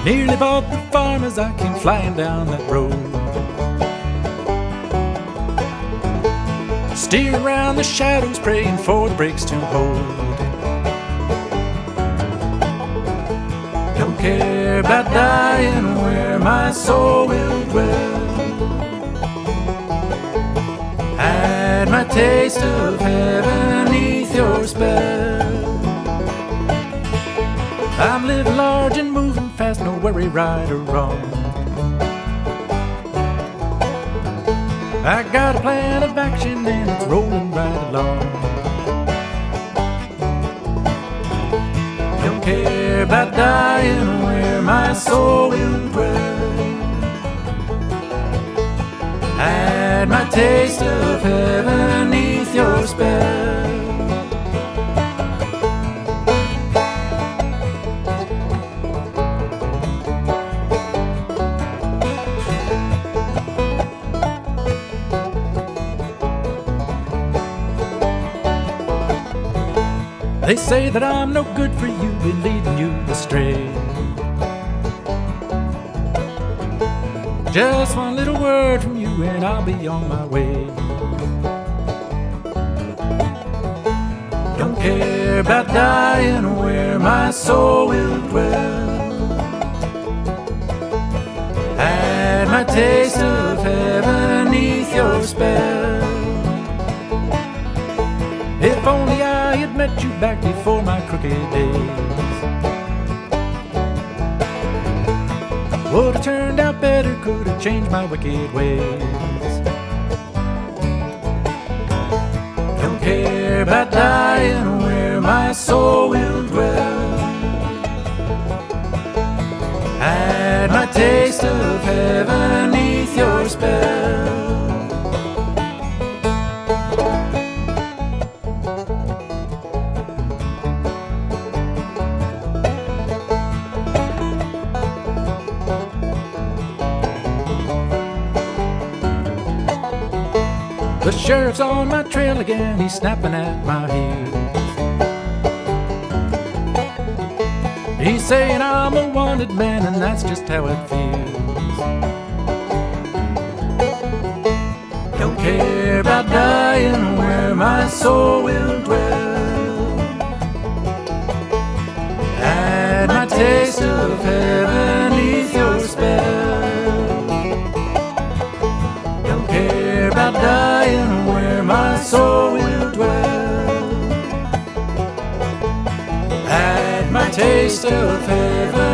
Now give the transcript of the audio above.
Nearly bought the farm as I came flying down that road. Steering around the shadows, praying for the brakes to hold. Don't care about dying where my soul will dwell. Had my taste of heaven neath your spell. I'm living large and moving fast, no worry right or wrong. I got a plan of action and it's rolling right along. Don't care about dying where my soul will dwell. Had my taste of heaven neath your spell. They say that I'm no good for you, been leading you astray. Just one little word from you and I'll be on my way. Don't care about dying where my soul will dwell. Had my taste of heaven neath your spell. If only I had met you back before my crooked days, would have turned out better, could have changed my wicked ways. Don't care about dying where my soul will dwell. Had my taste of heaven neath your spell. The sheriff's on my trail again, he's snapping at my heels. He's saying I'm a wanted man and that's just how it feels. Don't care about dying where my soul will dwell. Had my taste of heaven neath your spell. Don't care about dying where my soul will dwell. Had my taste of heaven